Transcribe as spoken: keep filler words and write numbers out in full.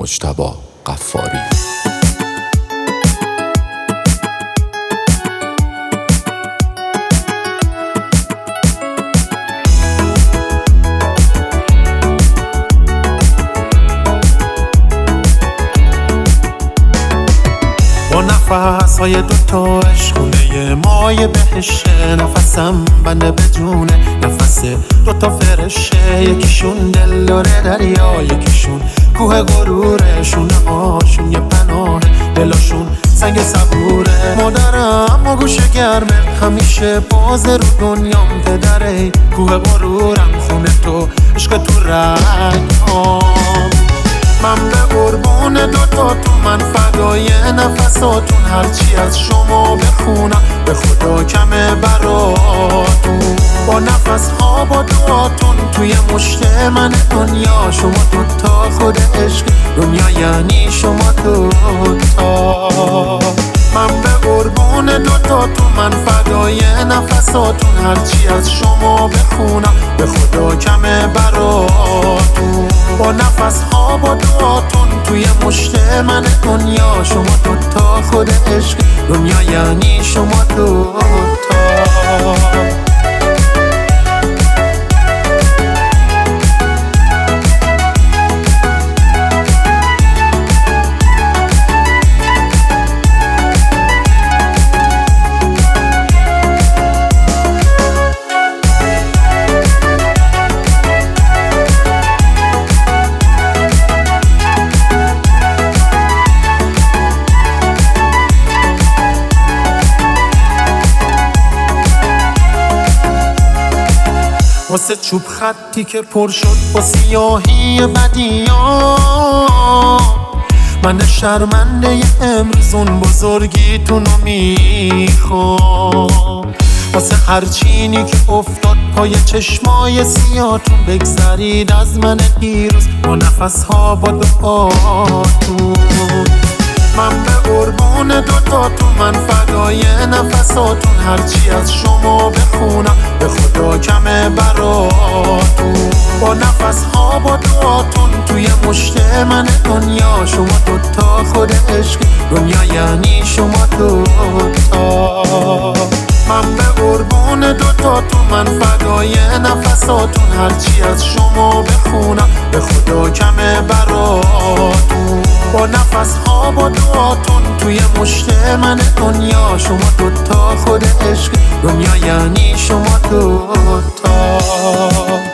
مجتبی غفاری. با نفس های دوتا عشقونه مای بهشه، نفسم بنده بدونه نفس دوتا فرشه، یکیشون دل داره دریا، یکیشون کوه غروره، شونه هاشون یه پناه، دلاشون سنگ صبوره. مادرم و گوشه گرمه همیشه باز رو دنیام، پدره کوه غرورم، خونه تو عشق تو رنگ هام. من به قربون دوتاتون، من فدای نفساتون، هرچی از شما بخونم به خدا کمه براتون. با نفس ها با دعاتون توی مشت من دنیا، شما دوتا خود عشق، دنیا یعنی شما دوتا. من به قربون دوتاتون، من فدای نفساتون، هرچی از شما بخونم به خدا کمه براتون. با نفس ها با دعاتون توی مشت من دنیا، شما دوتا خود عشق، دنیا یعنی شما دوتا. واسه چوب خطی که پر شد با سیاهی بدیا، من شرمنده امروز اون بزرگیتونو میخوام. واسه هر چینی که افتاد پای چشمای سیاتون، بگذرید از من دیروز با نفسها با دعاتون. من به قربون دوتاتون، من فدای نفساتون، هرچی از شما بخونم به خدا کمه براتون. با نفس ها با دعاتون توی مشت من دنیا، شما دوتا خود عشق، دنیا یعنی شما دوتا. من به قربون دوتاتون، من فدای نفساتون، هرچی از شما بخونم به خدا کمه براتون. با نفس ها با دعاتون توی مشت من دنیا، شما دوتا خود عشق، دنیا یعنی شما دوتا.